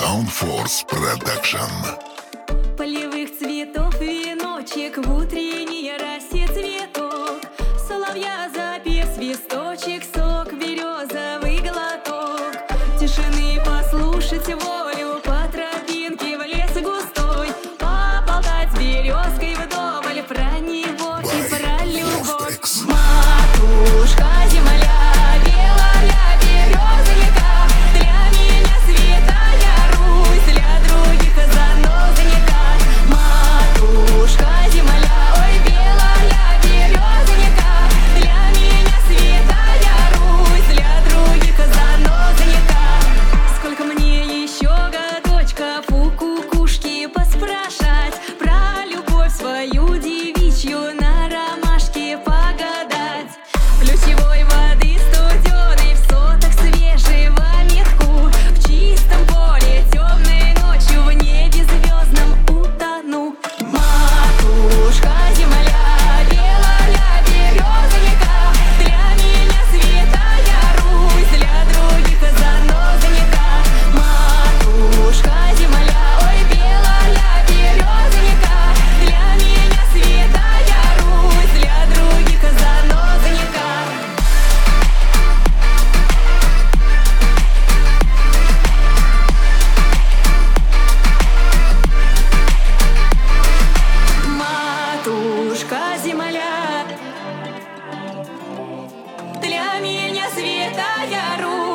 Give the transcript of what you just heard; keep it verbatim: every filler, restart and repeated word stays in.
Soundforce Production. Полевых цветов веночек, в утренней росе цветок, соловья запев, свисточек, сок, березовый глоток, тишины послушать волю, по тропинке в лес густой, поболтать с березкой вдоволь про него и про любовь. Матушка земля, белая березовика, для меня святая Русь, для других занозаника. Матушка земля, ой, белая березовика, для меня святая Русь, для других занозаника. Сколько мне еще годочков у кукушки поспрашать про любовь свою девичью, на ромашке погадать. Ключевой воды студеной, в сотах свежего метку, в чистом поле темной ночью, в небе звездном утону. Матушка земля, белая березовика, для меня святая Русь, для других занозаника. Матушка земля, ой, белая березовика, для меня святая Русь, для других занозаника. Матушка земля, для меня святая Русь.